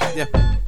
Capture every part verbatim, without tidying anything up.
Ja.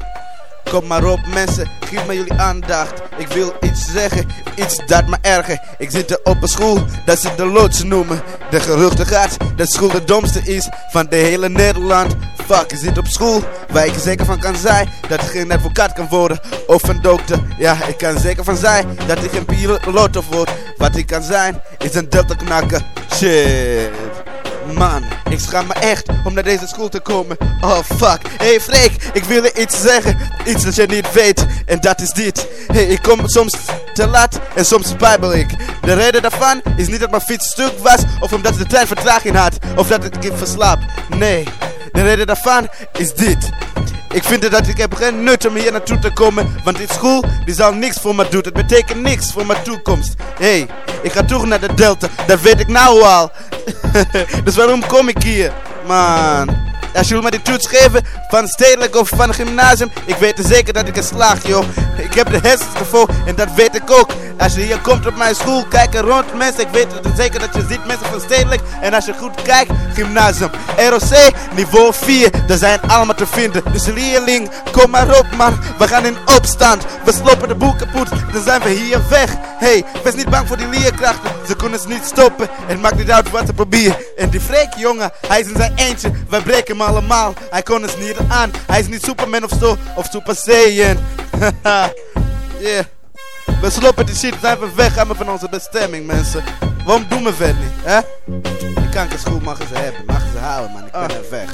Kom maar op mensen, geef me jullie aandacht. Ik wil iets zeggen, iets dat me ergert. Ik zit er op een school dat ze de loods noemen. De geruchten gaat dat school de domste is van de hele Nederland. Fuck, ik zit op school waar ik er zeker van kan zijn dat ik geen advocaat kan worden of een dokter. Ja, ik kan zeker van zijn dat ik geen piloot of word. Wat ik kan zijn is een delta knakker. Shit. Man, ik schaam me echt om naar deze school te komen. Oh fuck, hey Freek, ik wil je iets zeggen. Iets dat je niet weet, en dat is dit. Hey, ik kom soms te laat en soms spijbel ik. De reden daarvan is niet dat mijn fiets stuk was, of omdat de trein vertraging had, of dat ik verslaap. Nee, de reden daarvan is dit. Ik vind dat ik heb geen nut om hier naartoe te komen, want die school die zal niks voor me doen. Het betekent niks voor mijn toekomst. Hey, ik ga terug naar de Delta, dat weet ik nou al. Dus waarom kom ik hier? Man, als je wil me die toets geven van stedelijk of van een gymnasium, ik weet er zeker dat ik er slaag, joh. Ik heb de hersens ervoor en dat weet ik ook. Als je hier komt op mijn school, kijk er rond mensen. Ik weet er zeker dat je ziet mensen van stedelijk. En als je goed kijkt, gymnasium R O C, niveau vier, daar zijn allemaal te vinden. Dus leerling, kom maar op man, we gaan in opstand. We slopen de boel kapot, dan zijn we hier weg. Hey, wees niet bang voor die leerkrachten, ze kunnen ze niet stoppen. Het maakt niet uit wat ze proberen. En die Freek jongen, hij is in zijn eentje, wij breken hem allemaal. Hij kon ons niet aan, hij is niet Superman of zo, of Super Saiyan. Haha, yeah. We sloppen die shit, zijn we weg, gaan we van onze bestemming, mensen. Waarom doen we het niet, hè? Die kankerschool mogen ze hebben, mogen ze houden, man. Ik ben ah. er weg.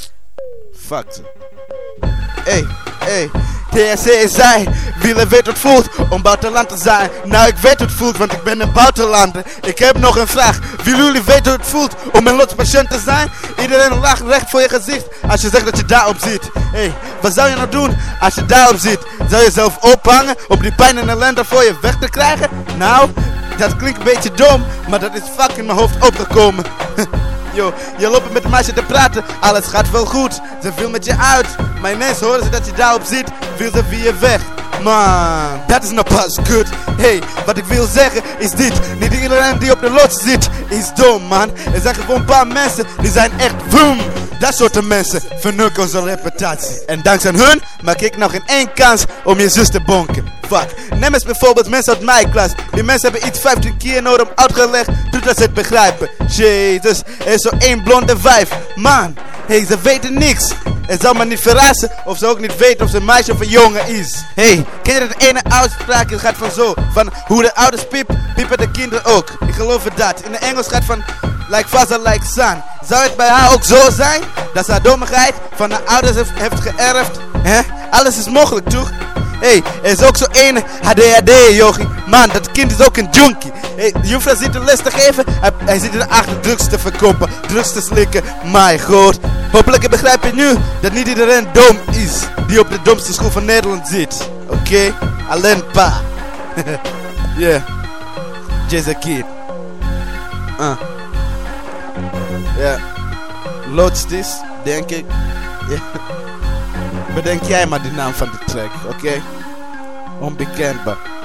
Fuck ze. Hey, hey. T S C is zij, willen weet wat voelt om buitenland te zijn. Nou, ik weet hoe het voelt, want ik ben een buitenlander. Ik heb nog een vraag, willen jullie weten hoe het voelt om een lotspatiënt te zijn? Iedereen lacht recht voor je gezicht als je zegt dat je daarop zit. Hey, wat zou je nou doen als je daarop zit? Zou je zelf ophangen om die pijn en ellende voor je weg te krijgen? Nou, dat klinkt een beetje dom, maar dat is fuck in mijn hoofd opgekomen. Yo, je loopt met een meisje te praten, alles gaat wel goed. Ze wil met je uit, maar ineens horen ze dat je daarop zit, wil ze via je weg. Man, dat is nou pas goed. Hey, wat ik wil zeggen is dit. Niet iedereen die op de lot zit is dom, man. Er zijn gewoon een paar mensen die zijn echt boom. Dat soort mensen vernukken onze reputatie. En dankzij hun maak ik nog geen één kans om je zus te bonken. Fuck. Neem eens bijvoorbeeld mensen uit mijn klas. Die mensen hebben iets vijftien keer nodig om uitgelegd totdat ze het begrijpen. Jezus, er is zo één blonde vijf. Man, hey, ze weten niks. Het zou me niet verrassen of ze ook niet weten of ze een meisje of een jongen is. Hey, ken je dat ene uitspraak? Het gaat van zo. Van hoe de ouders piep, piepen de kinderen ook. Ik geloof het dat. In de Engels gaat van like father, like son. Zou het bij haar ook zo zijn? Dat ze haar dommigheid van haar ouders heeft, heeft geërfd? Hè? Alles is mogelijk, toch? Hey, er is ook zo ene H D H D, jochie. Man, dat kind is ook een junkie. Hey, de juffrouw zit er les te geven. Hij, hij zit erachter drugs te verkopen, drugs te slikken. My god. Hopelijk begrijp je nu dat niet iedereen dom is die op de domste school van Nederland zit. Oké? Okay? Alleen pa. Yeah. Just a kid. Uh. Ja. Yeah. Loodstis, denk ik. Yeah. Bedenk jij maar de naam van de track, oké? Okay? Onbekendbaar.